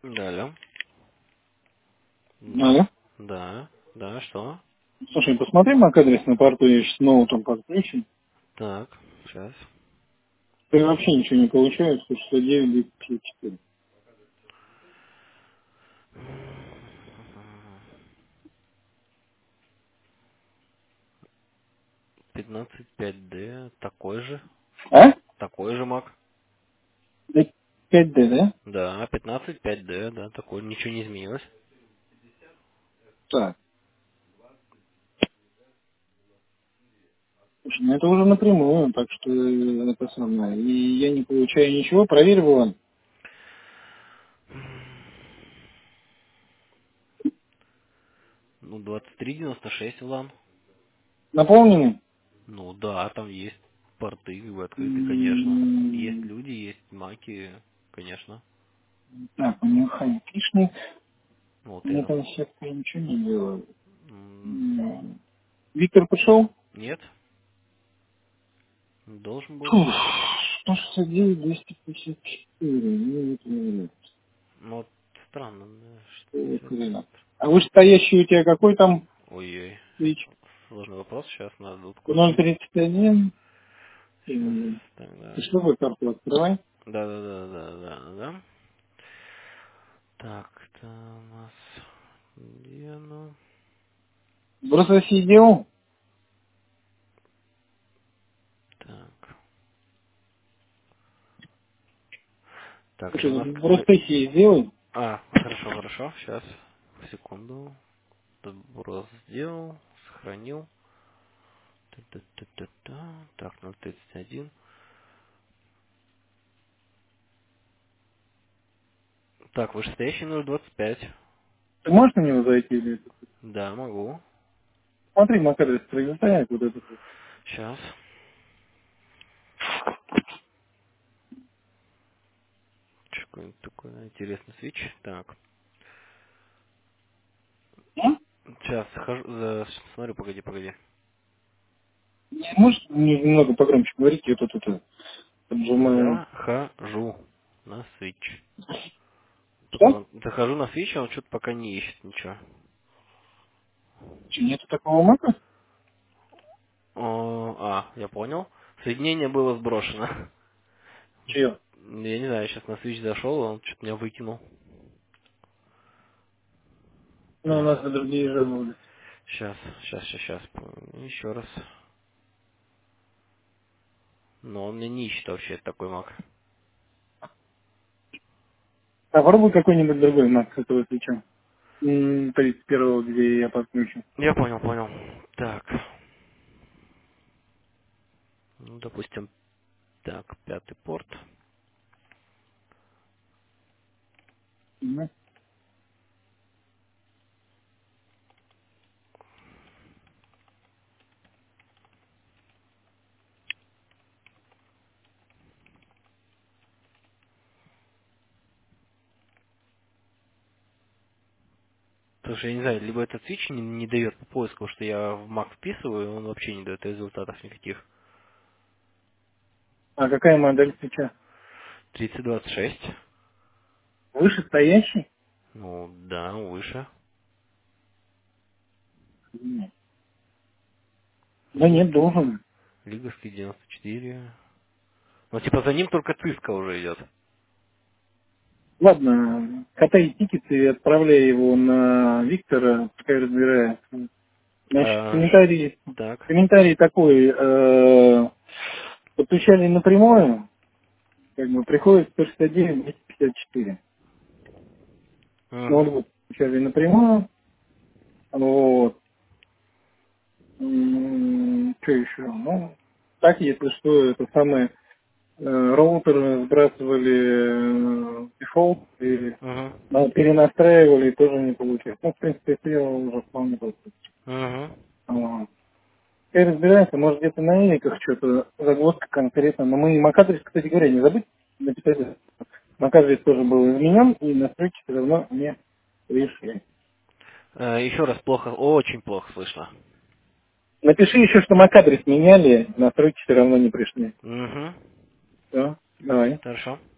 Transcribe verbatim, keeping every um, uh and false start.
Да, алло. Да, Алло. да, да, что? Слушай, посмотри MAC-адрес на порту, я сейчас ноутом подключен. Так, сейчас. Ты вообще ничего не получается, сто девять двести пятьдесят четыре. пятнадцать пять дэ, такой же, А? такой же мак. Да пять дэ, да? Да, пятнадцать пять дэ, да, такой, ничего не изменилось. Так. Слушай, ну это уже напрямую, так что э, это самое. И я не получаю ничего, проверь его. Ну, двадцать три девяносто шесть влам. Наполненный? Ну да, там есть порты, как бы открыты, конечно. Есть М, люди, есть маки, конечно. Так, у него хайфишник. Вот Мне я. там сетка ничего не делает. м, М, Виктор пришел? Нет, должен был. Фух, сто шестьдесят девять двести пятьдесят четыре. Ну, это не Ну, вот странно, да, э, шестьдесят. хрена. А вышестоящий у тебя какой там Ой-ой. свич? Сложный вопрос, сейчас надо тут ноль кое-что. тридцать один. Сейчас, М, Ты тогда. что за карту открывай? Да, да, да, да, да, да. Так, это у нас где оно? В Росроссии сделал? Так. Так, это Слушай, у нас в какой. Росроссии сделай. А, хорошо, хорошо. Сейчас. Секунду. Добро сделал. Сохранил. Та-та-та-та-та. Так, ноль тридцать один. Так, вышестоящий ноль двадцать пять. Ты можешь на него зайти или это? Да, могу. Смотри, MAC-адрес пролетает вот этот. вот. Сейчас. Какой-нибудь такой да, интересный свич. Так. А? Сейчас схожу, за- смотрю, погоди, погоди. Можешь немного погромче говорить, я тут это поджимаю. Захожу на свич. Только Что? он- захожу на свич, а он что-то пока не ищет ничего. Че, нету такого мака? О, а, я понял. Соединение было сброшено. Чье? Я не знаю, сейчас на свич зашел, он что-то меня выкинул. Ну, у Так, нас и другие жаловались. сейчас, сейчас, сейчас, сейчас. Еще раз. Но он меня не ищет вообще, это такой маг. А попробуй какой-нибудь другой мак с этого свеча. М, тридцать первого, где я подключу. Я понял, понял. Так. Ну, допустим, так, пятый порт. Мгм. Слушай, я не знаю, либо этот свич не, не дает по поиску, что я в маг вписываю, и он вообще не дает результатов никаких. А какая модель свеча? тридцать двадцать шесть. Вышестоящий? Ну, да, выше. Нет. Да Лиговский, нет, должен. Лиговский девяносто четыре. Ну, типа, за ним только циска уже идет. Ладно, катай тикет и отправляй его на Виктора, пускай разбирается. Значит, А, ш- комментарий, так. комментарий такой, э, подключали напрямую, как бы приходит сто шестьдесят девять двести пятьдесят четыре. Угу. Ноутбук подключали напрямую, вот. Что еще? Ну, так, если что, это самое, э, роутер сбрасывали э, дефолт и Угу. ну, перенастраивали, и тоже не получилось. Ну, в принципе, это дело уже вполне просто. Угу. Вот. Теперь разбираемся, может где-то на эликах что-то, загвоздка конкретно. Но мы MAC-адрес, кстати говоря, не забыть написать. MAC-адрес тоже был изменен, и настройки все равно не пришли. Еще раз, плохо, очень плохо слышно. Напиши еще, что MAC-адрес меняли, настройки все равно не пришли. Угу. Все, давай. Хорошо.